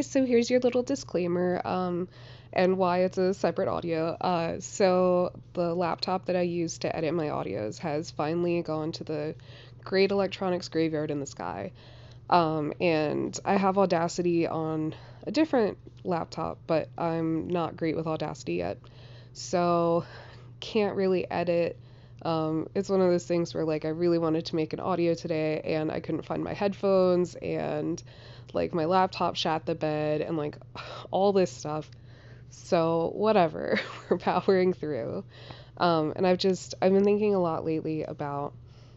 Okay, so here's your little disclaimer, and why it's a separate audio. So the laptop that I use to edit my audios has finally gone to the great electronics graveyard in the sky. And I have Audacity on a different laptop, but I'm not great with Audacity yet. So can't really edit. It's one of those things where like I really wanted to make an audio today and I couldn't find my headphones and like my laptop shat the bed and like all this stuff. So whatever, we're powering through. And I've been thinking a lot lately about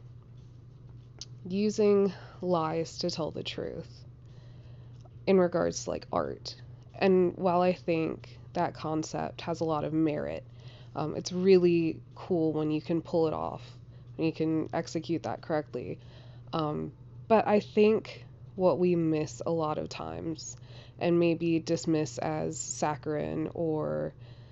using lies to tell the truth in regards to like art. And while I think that concept has a lot of merit, it's really cool when you can pull it off, when you can execute that correctly. Um, but I think what we miss a lot of times and maybe dismiss as saccharine or,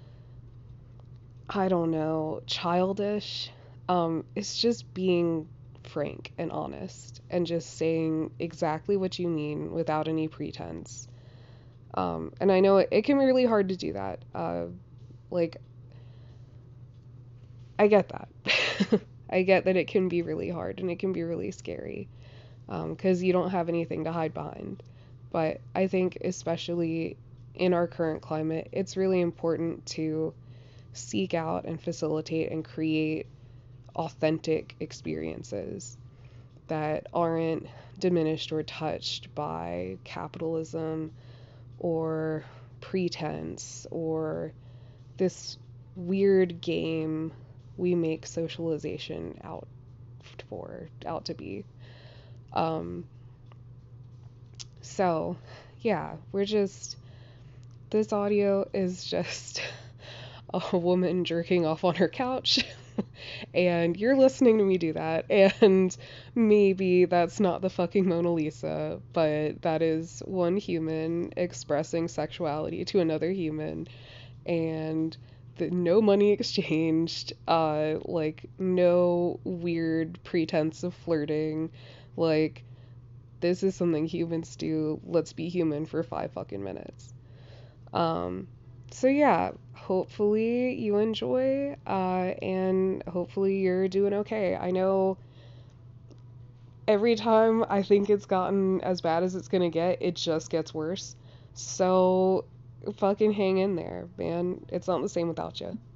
I don't know, childish, it's just being frank and honest and just saying exactly what you mean without any pretense. And I know it can be really hard to do that. Like, I get that. I get that it can be really hard and it can be really scary because you don't have anything to hide behind. But I think, especially in our current climate, it's really important to seek out and facilitate and create authentic experiences that aren't diminished or touched by capitalism or pretense or this weird game we make socialization out to be. Um, so, yeah, this audio is just a woman jerking off on her couch, and you're listening to me do that, and maybe that's not the fucking Mona Lisa, but that is one human expressing sexuality to another human, and no money exchanged, like no weird pretense of flirting, like this is something humans do. Let's be human for 5 fucking minutes. Um, so yeah, hopefully you enjoy, and hopefully you're doing okay. I know every time I think it's gotten as bad as it's gonna get, it just gets worse. So fucking hang in there, man. It's not the same without you.